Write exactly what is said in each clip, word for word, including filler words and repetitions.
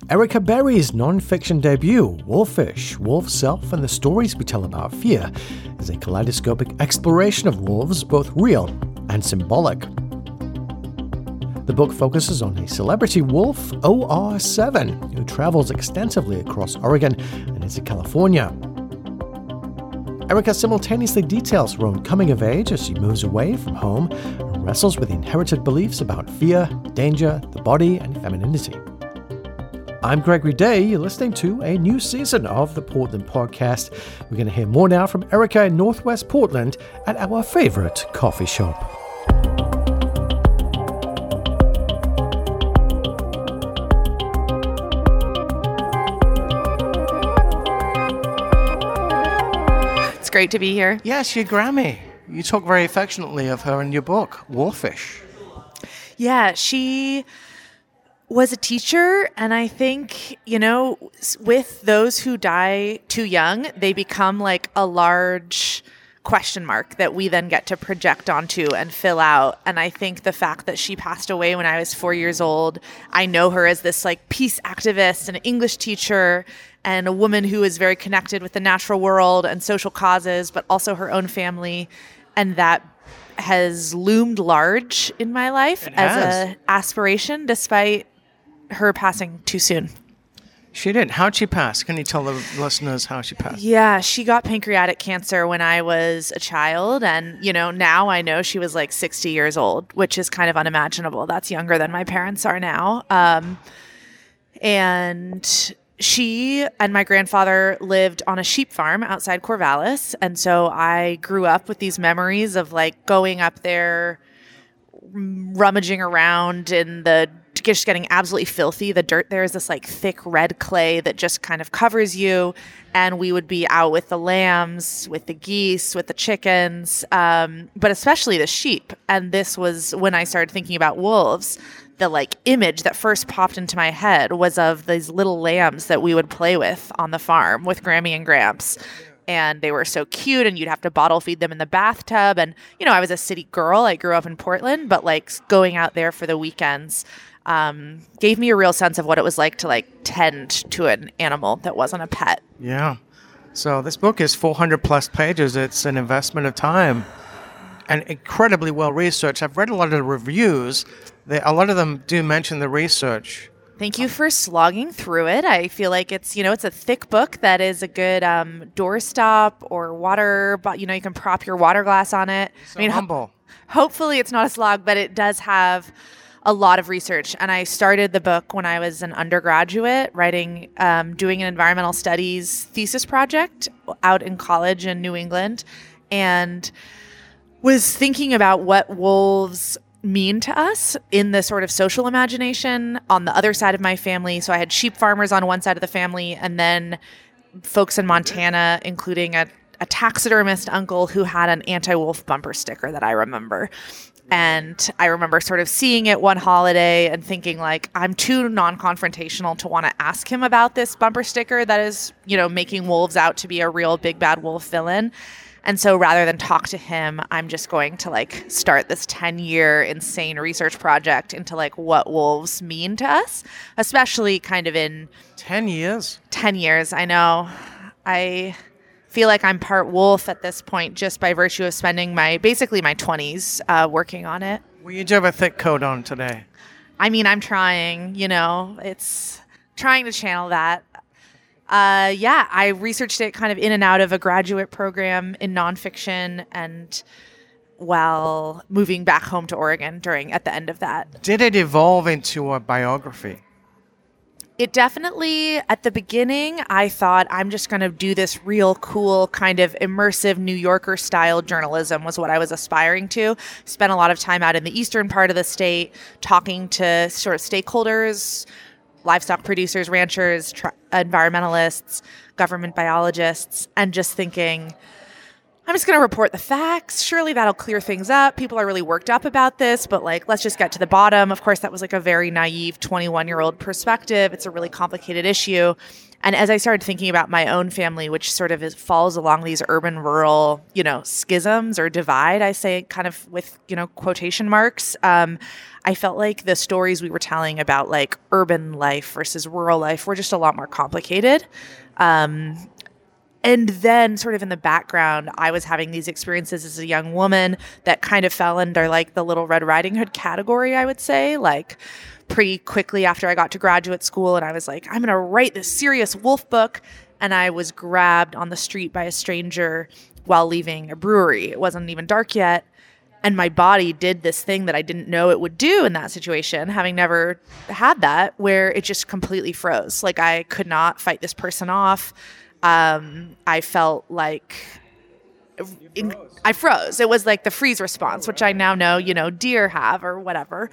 Erica Berry's non-fiction debut, Wolfish, Wolf's Self and the Stories We Tell About Fear, is a kaleidoscopic exploration of wolves, both real and symbolic. The book focuses on a celebrity wolf, O R seven, who travels extensively across Oregon and into California. Erica simultaneously details her own coming of age as she moves away from home and wrestles with inherited beliefs about fear, danger, the body, and femininity. I'm Gregory Day. You're listening to a new season of the Portland Podcast. We're going to hear more now from Erica in Northwest Portland at our favorite coffee shop. It's great to be here. Yes, your Grammy. You talk very affectionately of her in your book, Wolfish. Yeah, she was a teacher, and I think, you know, with those who die too young, they become like a large question mark that we then get to project onto and fill out. And I think the fact that she passed away when I was four years old, I know her as this like peace activist and an English teacher and a woman who is very connected with the natural world and social causes, but also her own family. And that has loomed large in my life as an aspiration, despite her passing too soon. She did. How'd she pass? Can you tell the listeners how she passed? Yeah, she got pancreatic cancer when I was a child. And, you know, now I know she was like sixty years old, which is kind of unimaginable. That's younger than my parents are now. Um, and she and my grandfather lived on a sheep farm outside Corvallis. And so I grew up with these memories of like going up there, rummaging around in the just getting absolutely filthy. The dirt there is this like thick red clay that just kind of covers you. And we would be out with the lambs, with the geese, with the chickens, um, but especially the sheep. And this was when I started thinking about wolves. The like image that first popped into my head was of these little lambs that we would play with on the farm with Grammy and Gramps. And they were so cute, and you'd have to bottle feed them in the bathtub. And, you know, I was a city girl. I grew up in Portland, but like going out there for the weekends um, gave me a real sense of what it was like to like tend to an animal that wasn't a pet. Yeah. So this book is four hundred plus pages. It's an investment of time and incredibly well researched. I've read a lot of the reviews. They, a lot of them do mention the research. Thank you for slogging through it. I feel like it's, you know, it's a thick book that is a good um, doorstop or water, but, you know, you can prop your water glass on it. So I mean, humble. Ho- hopefully it's not a slog, but it does have a lot of research. And I started the book when I was an undergraduate, writing, um, doing an environmental studies thesis project out in college in New England, and was thinking about what wolves mean to us in the sort of social imagination on the other side of my family. So I had sheep farmers on one side of the family, and then folks in Montana, including a, a taxidermist uncle who had an anti-wolf bumper sticker that I remember. And I remember sort of seeing it one holiday and thinking like, I'm too non-confrontational to want to ask him about this bumper sticker that is, you know, making wolves out to be a real big bad wolf villain. And so rather than talk to him, I'm just going to like start this ten year insane research project into like what wolves mean to us, especially kind of in ten years. ten years. I know. I feel like I'm part wolf at this point just by virtue of spending my basically my twenties uh, working on it. Well, you do have a thick coat on today. I mean, I'm trying, you know, it's trying to channel that. Uh, yeah, I researched it kind of in and out of a graduate program in nonfiction, and while moving back home to Oregon during at the end of that. Did it evolve into a biography? It definitely, at the beginning, I thought I'm just going to do this real cool kind of immersive New Yorker style journalism was what I was aspiring to. Spent a lot of time out in the eastern part of the state talking to sort of stakeholders, livestock producers, ranchers, tra- environmentalists, government biologists, and just thinking, I'm just going to report the facts. Surely that'll clear things up. People are really worked up about this, but like, let's just get to the bottom. Of course, that was like a very naive twenty-one-year-old perspective. It's a really complicated issue. And as I started thinking about my own family, which sort of is, falls along these urban-rural, you know, schisms or divide, I say kind of with, you know, quotation marks, um, I felt like the stories we were telling about like urban life versus rural life were just a lot more complicated. Um, And then sort of in the background, I was having these experiences as a young woman that kind of fell under like the Little Red Riding Hood category, I would say, like pretty quickly after I got to graduate school. And I was like, I'm going to write this serious wolf book. And I was grabbed on the street by a stranger while leaving a brewery. It wasn't even dark yet. And my body did this thing that I didn't know it would do in that situation, having never had that, where it just completely froze. Like I could not fight this person off. Um, I felt like in, I froze. It was like the freeze response, which I now know, you know, deer have or whatever.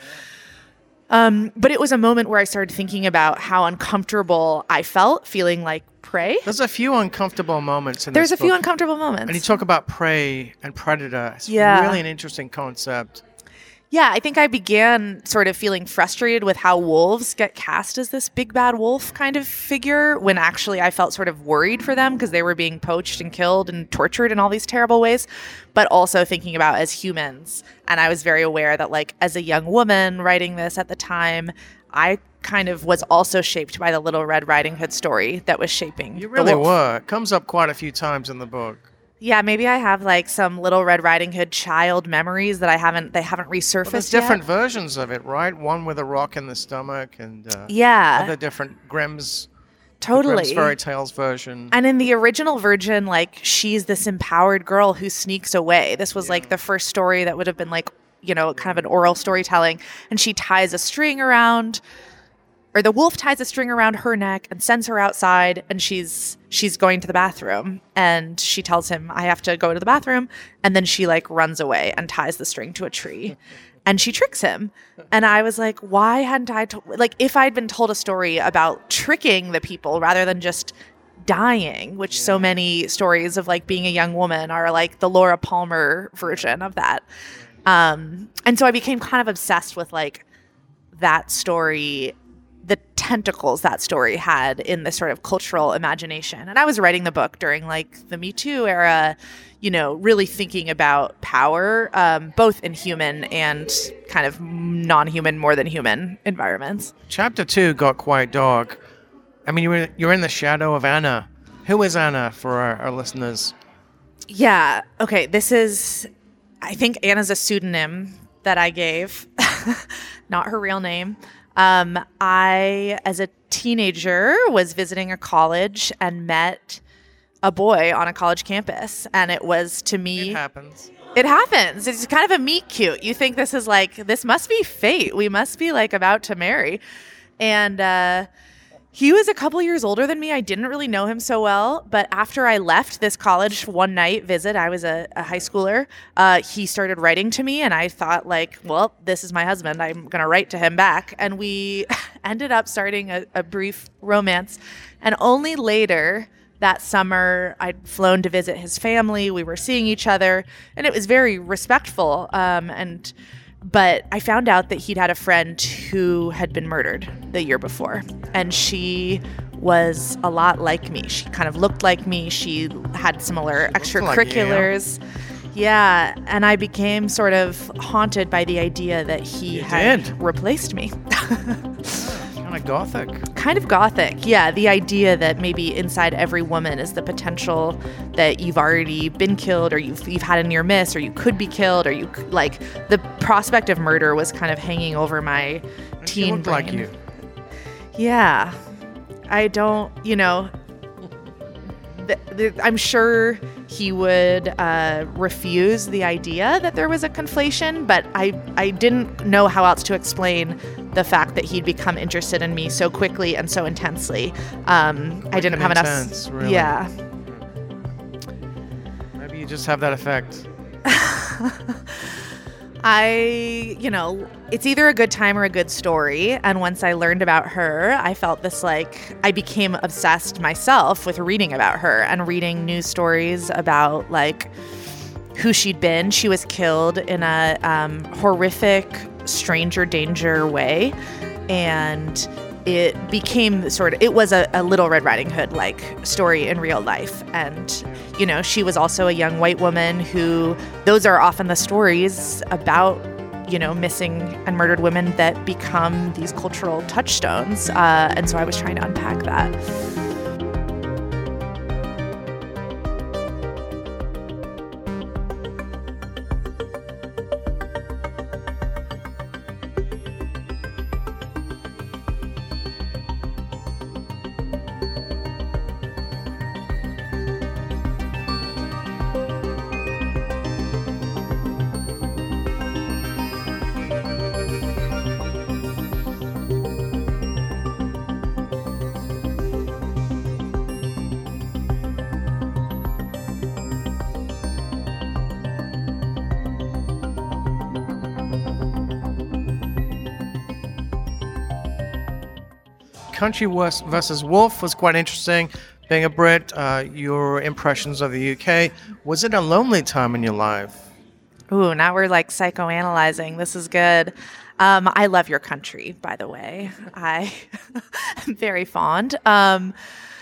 Um, but it was a moment where I started thinking about how uncomfortable I felt, feeling like prey. There's a few uncomfortable moments in There's this a few book. uncomfortable moments. And you talk about prey and predator. It's Yeah. really an interesting concept. Yeah, I think I began sort of feeling frustrated with how wolves get cast as this big bad wolf kind of figure when actually I felt sort of worried for them because they were being poached and killed and tortured in all these terrible ways, but also thinking about as humans. And I was very aware that like as a young woman writing this at the time, I kind of was also shaped by the Little Red Riding Hood story that was shaping. You the really wolf. were. It comes up quite a few times in the book. Yeah, maybe I have like some Little Red Riding Hood child memories that I haven't, they haven't resurfaced Well, there's different yet. versions of it, right? One with a rock in the stomach and uh, Yeah, other different Grimm's, totally. Grimm's Fairy Tales version. And in the original version, like she's this empowered girl who sneaks away. This was like the first story that would have been like, you know, kind of an oral storytelling. And she ties a string around, or the wolf ties a string around her neck and sends her outside, and she's she's going to the bathroom, and she tells him, I have to go to the bathroom, and then she like runs away and ties the string to a tree. And she tricks him. And I was like, why hadn't I told, like if I'd been told a story about tricking the people rather than just dying, which yeah. so many stories of like being a young woman are like the Laura Palmer version of that. Um, and so I became kind of obsessed with like that story, the tentacles that story had in the sort of cultural imagination. And I was writing the book during like the Me Too era, you know, really thinking about power, um, both in human and kind of non-human, more than human environments. Chapter two got quite dark. I mean, you're, you're in the shadow of Anna. Who is Anna for our, our listeners? Yeah. Okay. This is, I think Anna's a pseudonym that I gave, not her real name. Um, I, as a teenager, was visiting a college and met a boy on a college campus. And it was, to me... It happens. It happens. It's kind of a meet cute. You think this is like, this must be fate. We must be like about to marry. And uh, he was a couple years older than me. I didn't really know him so well. But after I left this college one night visit, I was a, a high schooler, uh, he started writing to me. And I thought like, well, this is my husband. I'm going to write to him back. And we ended up starting a, a brief romance. And only later... that summer, I'd flown to visit his family. We were seeing each other, and it was very respectful. Um, and but I found out that he'd had a friend who had been murdered the year before, and she was a lot like me. She kind of looked like me. She had similar extracurriculars. Like yeah, and I became sort of haunted by the idea that he you had did. replaced me. Kind of gothic. Kind of gothic, yeah. The idea that maybe inside every woman is the potential that you've already been killed, or you've you've had a near miss, or you could be killed, or you like the prospect of murder was kind of hanging over my And teen she looked brain. like you. Yeah, I don't. You know, th- th- I'm sure he would uh, refuse the idea that there was a conflation, but I I didn't know how else to explain the fact that he'd become interested in me so quickly and so intensely. Um, I didn't have intense, enough. really. Yeah. Maybe you just have that effect. I, you know, it's either a good time or a good story. And once I learned about her, I felt this like I became obsessed myself with reading about her and reading news stories about like who she'd been. She was killed in a um, horrific stranger danger way. And it became sort of, it was a, a Little Red Riding Hood like story in real life. And, you know, she was also a young white woman who, those are often the stories about, you know, missing and murdered women that become these cultural touchstones. Uh, and so I was trying to unpack that. Country versus Wolf was quite interesting. Being a Brit, uh, your impressions of the U K. Was it a lonely time in your life? Ooh, now we're like psychoanalyzing. This is good. Um, I love your country, by the way. I am very fond. Um,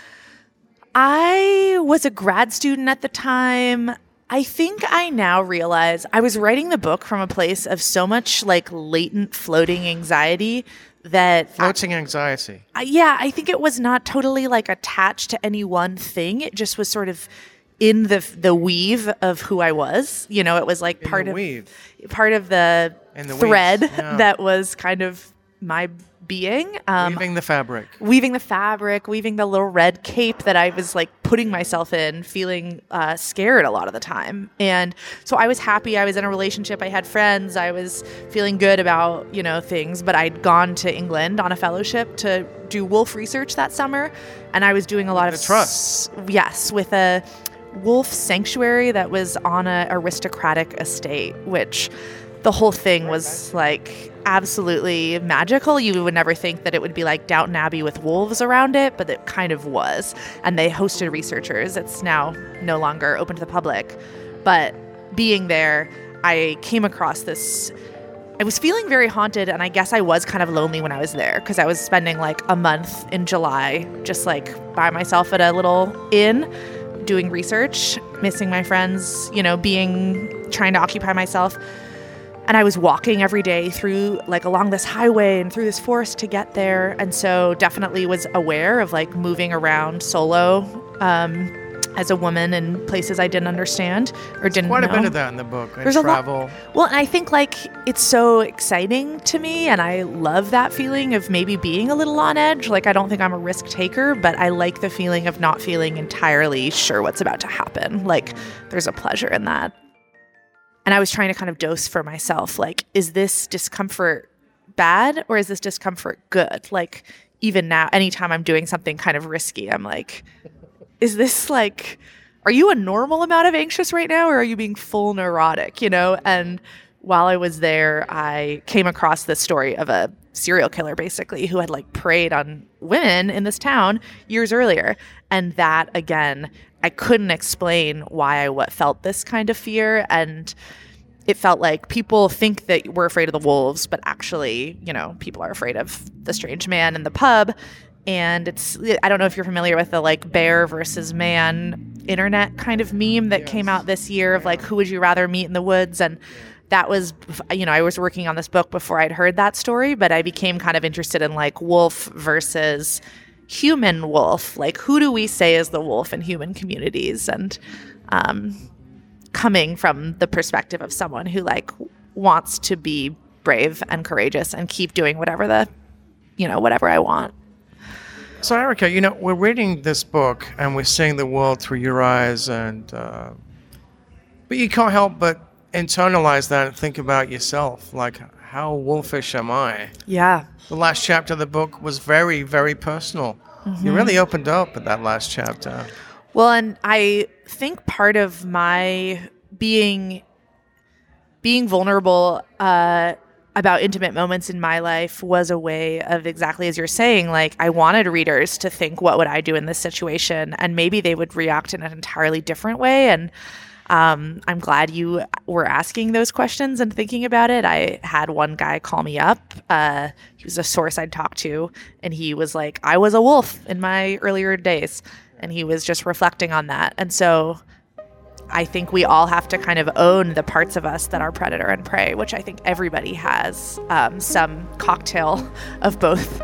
I was a grad student at the time. I think I now realize I was writing the book from a place of so much like latent floating anxiety that floating anxiety. I, yeah, I think it was not totally like attached to any one thing. It just was sort of in the the weave of who I was. You know, it was like in part the of weave. part of the, the thread yeah. that was kind of my being. Um, weaving the fabric. Weaving the fabric, weaving the little red cape that I was like putting myself in, feeling uh, scared a lot of the time. And so I was happy. I was in a relationship. I had friends. I was feeling good about, you know, things. But I'd gone to England on a fellowship to do wolf research that summer. And I was doing a lot the of... trust. S- yes, with a wolf sanctuary that was on an aristocratic estate, which the whole thing was like absolutely magical. You would never think that it would be like Downton Abbey with wolves around it, but it kind of was. And they hosted researchers. It's now no longer open to the public. But being there, I came across this. I was feeling very haunted, and I guess I was kind of lonely when I was there because I was spending like a month in July just like by myself at a little inn doing research, missing my friends, you know, being, trying to occupy myself. And I was walking every day through, like, along this highway and through this forest to get there. And so definitely was aware of, like, moving around solo um, as a woman in places I didn't understand or didn't Quite know. a bit of that in the book. And There's travel. a lot. Well, and I think, like, it's so exciting to me. And I love that feeling of maybe being a little on edge. Like, I don't think I'm a risk taker, but I like the feeling of not feeling entirely sure what's about to happen. Like, there's a pleasure in that. And I was trying to kind of dose for myself, like, is this discomfort bad or is this discomfort good? Like, even now, anytime I'm doing something kind of risky, I'm like, is this like, are you a normal amount of anxious right now or are you being full neurotic, you know? And while I was there, I came across this story of a serial killer, basically, who had like preyed on women in this town years earlier. And that, again, I couldn't explain why I what felt this kind of fear. And it felt like people think that we're afraid of the wolves, but actually, you know, people are afraid of the strange man in the pub. And it's, I don't know if you're familiar with the like bear versus man internet kind of meme that yes. came out this year of like, who would you rather meet in the woods? And that was, you know, I was working on this book before I'd heard that story, but I became kind of interested in like wolf versus human wolf. Like, who do we say is the wolf in human communities? And um, coming from the perspective of someone who like wants to be brave and courageous and keep doing whatever the, you know, whatever I want. So, Erica, you know, we're reading this book and we're seeing the world through your eyes, and uh, but you can't help but internalize that and think about yourself. Like, how wolfish am I? Yeah. The last chapter of the book was very, very personal. Mm-hmm. You really opened up at that last chapter. Well, and I think part of my being being vulnerable uh, about intimate moments in my life was a way of, exactly as you're saying, like I wanted readers to think, what would I do in this situation? And maybe they would react in an entirely different way. And um, I'm glad you were asking those questions and thinking about it. I had one guy call me up. Uh, he was a source I'd talked to, and he was like, I was a wolf in my earlier days. And he was just reflecting on that. And so I think we all have to kind of own the parts of us that are predator and prey, which I think everybody has um, some cocktail of both.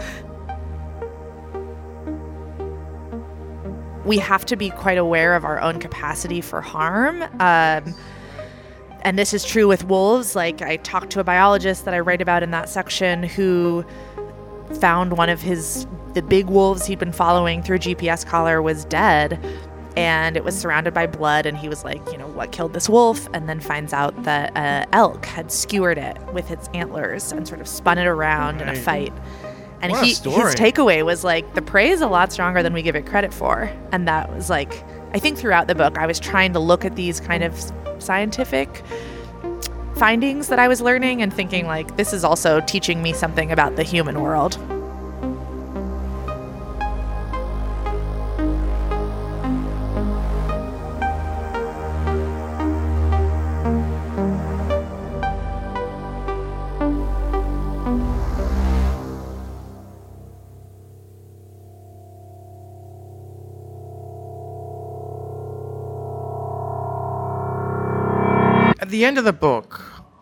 We have to be quite aware of our own capacity for harm. Um, and this is true with wolves. Like, I talked to a biologist that I write about in that section who found one of his, the big wolves he'd been following through a G P S collar was dead. And it was surrounded by blood, and he was like, you know, what killed this wolf? And then finds out that an elk had skewered it with its antlers and sort of spun it around right. in a fight. And what he, a story. his takeaway was like, the prey is a lot stronger than we give it credit for. And that was like, I think throughout the book, I was trying to look at these kind of scientific findings that I was learning and thinking like, this is also teaching me something about the human world. At the end of the book,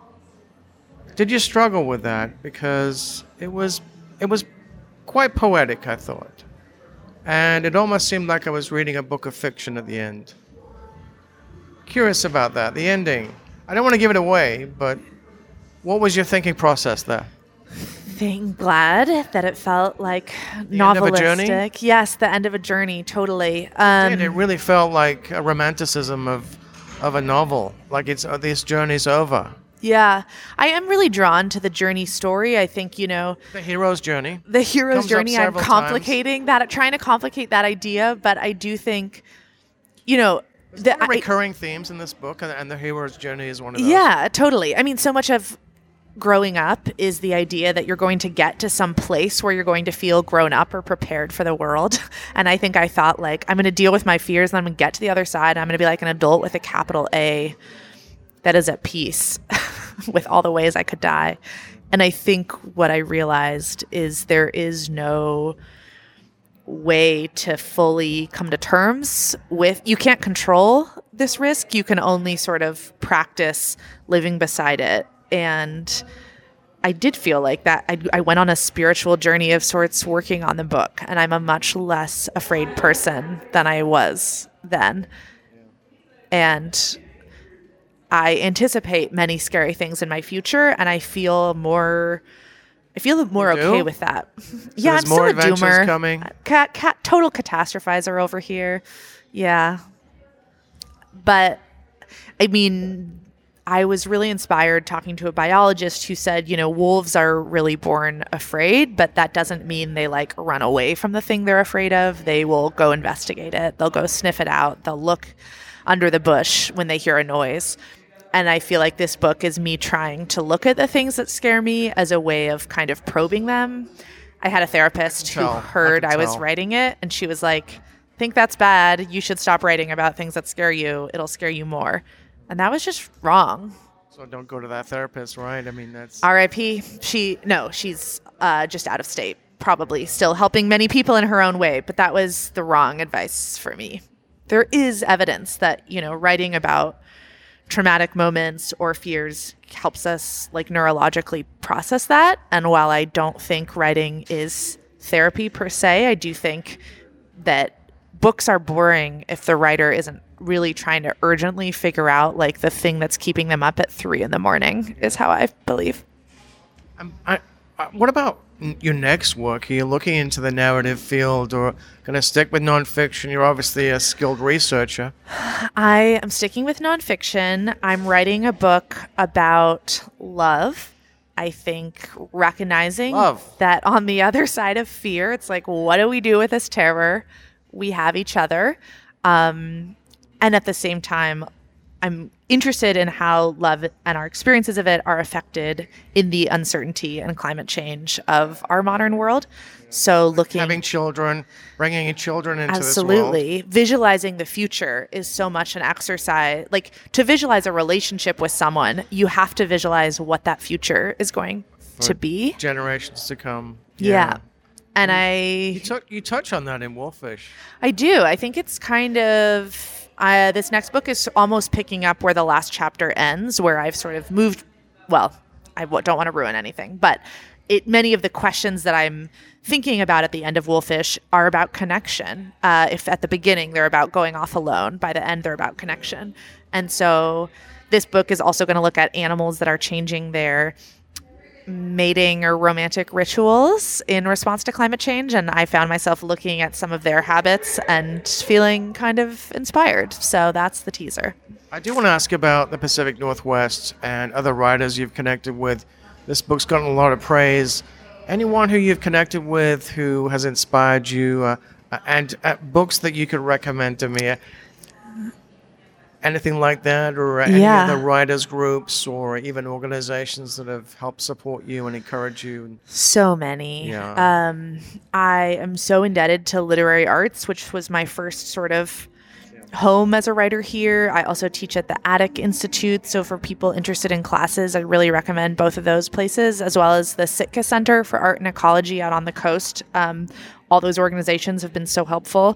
did you struggle with that? Because it was it was quite poetic, I thought. And it almost seemed like I was reading a book of fiction at the end. Curious about that, the ending. I don't want to give it away, but what was your thinking process there? Being glad that it felt like the novelistic. End of a journey? Yes, the end of a journey, totally. Um, it, it really felt like a romanticism of of a novel, like it's uh, this journey's over. Yeah, I am really drawn to the journey story. I think, you know, the hero's journey. The hero's Comes journey. I'm several complicating times. that, trying to complicate that idea, but I do think, you know, There's the a lot of I- recurring themes in this book, and, and the hero's journey is one of those. Yeah, totally. I mean, so much of growing up is the idea that you're going to get to some place where you're going to feel grown up or prepared for the world. And I think I thought, like, I'm going to deal with my fears and I'm going to get to the other side. And I'm going to be like an adult with a capital A that is at peace with all the ways I could die. And I think what I realized is there is no way to fully come to terms with, you can't control this risk. You can only sort of practice living beside it. And I did feel like that. I, I went on a spiritual journey of sorts working on the book, and I'm a much less afraid person than I was then. And I anticipate many scary things in my future, and I feel more, I feel more You do? okay with that. So yeah, there's I'm more still a adventures doomer. coming. Cat, cat, total catastrophizer over here. Yeah. But, I mean, I was really inspired talking to a biologist who said, you know, wolves are really born afraid, but that doesn't mean they like run away from the thing they're afraid of. They will go investigate it. They'll go sniff it out. They'll look under the bush when they hear a noise. And I feel like this book is me trying to look at the things that scare me as a way of kind of probing them. I had a therapist who tell. I heard can I was tell. writing it, and she was like, think that's bad. You should stop writing about things that scare you. It'll scare you more. And that was just wrong. So don't go to that therapist, right? I mean, that's... R I P She, no, she's uh, just out of state, probably still helping many people in her own way. But that was the wrong advice for me. There is evidence that, you know, writing about traumatic moments or fears helps us like neurologically process that. And while I don't think writing is therapy per se, I do think that books are boring if the writer isn't really trying to urgently figure out like the thing that's keeping them up at three in the morning is how I believe. Um, I, uh, what about n- your next work? Are you looking into the narrative field or going to stick with nonfiction? You're obviously a skilled researcher. I am sticking with nonfiction. I'm writing a book about love. I think recognizing Love. that on the other side of fear, it's like, what do we do with this terror? We have each other. Um, and at the same time, I'm interested in how love and our experiences of it are affected in the uncertainty and climate change of our modern world. So looking... Having children, bringing in children into absolutely. this world. Visualizing the future is so much an exercise. Like, to visualize a relationship with someone, you have to visualize what that future is going For to be. generations to come. Yeah. Yeah. And you, I... You, t- you touch on that in Wolfish. I do. I think it's kind of... Uh, this next book is almost picking up where the last chapter ends, where I've sort of moved... Well, I w- don't want to ruin anything, but it many of the questions that I'm thinking about at the end of Wolfish are about connection. Uh, if at the beginning they're about going off alone, by the end they're about connection. And so this book is also going to look at animals that are changing their mating or romantic rituals in response to climate change, and I found myself looking at some of their habits and feeling kind of inspired. So that's the teaser. I do want to ask about the Pacific Northwest and other writers you've connected with. This book's gotten a lot of praise. Anyone who you've connected with who has inspired you, uh, and uh, books that you could recommend to me? Anything like that, or any yeah. of the writers groups or even organizations that have helped support you and encourage you? So many. Yeah. Um, I am so indebted to Literary Arts, which was my first sort of home as a writer here. I also teach at the Attic Institute, so for people interested in classes, I really recommend both of those places, as well as the Sitka Center for Art and Ecology out on the coast. Um, all those organizations have been so helpful.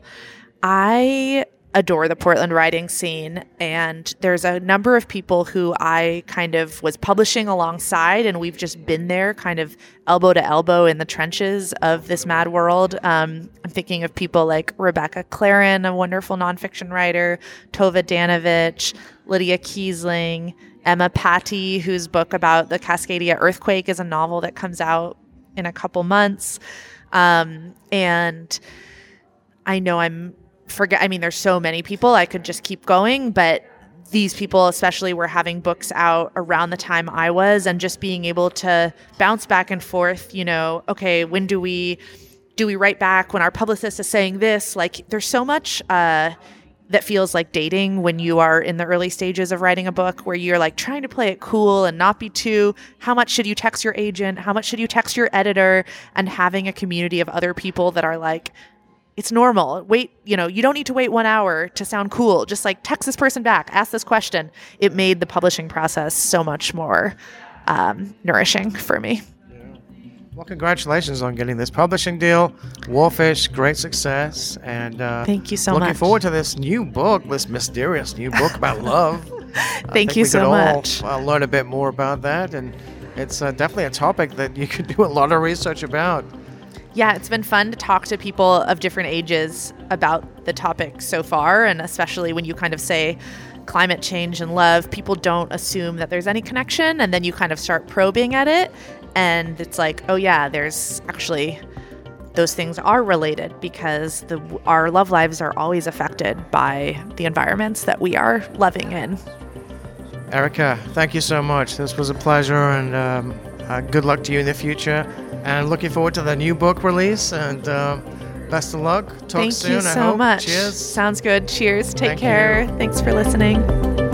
I adore the Portland writing scene, and there's a number of people who I kind of was publishing alongside, and we've just been there kind of elbow to elbow in the trenches of this mad world. Um, I'm thinking of people like Rebecca Claren, a wonderful nonfiction writer, Tova Danovich, Lydia Kiesling, Emma Patty, whose book about the Cascadia earthquake is a novel that comes out in a couple months. Um, and I know I'm forget I mean there's so many people, I could just keep going, but these people especially were having books out around the time I was, and just being able to bounce back and forth, you know, okay, when do we do we write back when our publicist is saying this? Like, there's so much uh that feels like dating when you are in the early stages of writing a book, where you're like trying to play it cool and not be too, how much should you text your agent? How much should you text your editor? And having a community of other people that are like, it's normal. Wait, you know, you don't need to wait one hour to sound cool. Just like text this person back, ask this question. It made the publishing process so much more um, nourishing for me. Yeah. Well, congratulations on getting this publishing deal. Wolfish, great success. And uh, thank you so looking much. Looking forward to this new book, this mysterious new book about love. Thank you so much. I'll uh, learn a bit more about that. And it's uh, definitely a topic that you could do a lot of research about. Yeah, it's been fun to talk to people of different ages about the topic so far, and especially when you kind of say climate change and love, people don't assume that there's any connection, and then you kind of start probing at it, and it's like, oh yeah, there's actually, those things are related, because the our love lives are always affected by the environments that we are loving in. Erica, thank you so much. This was a pleasure, and um, uh, good luck to you in the future. And looking forward to the new book release, and uh, best of luck. Talk Thank soon, you I so hope. much. Cheers. Sounds good. Cheers. Take Thank care. you. Thanks for listening.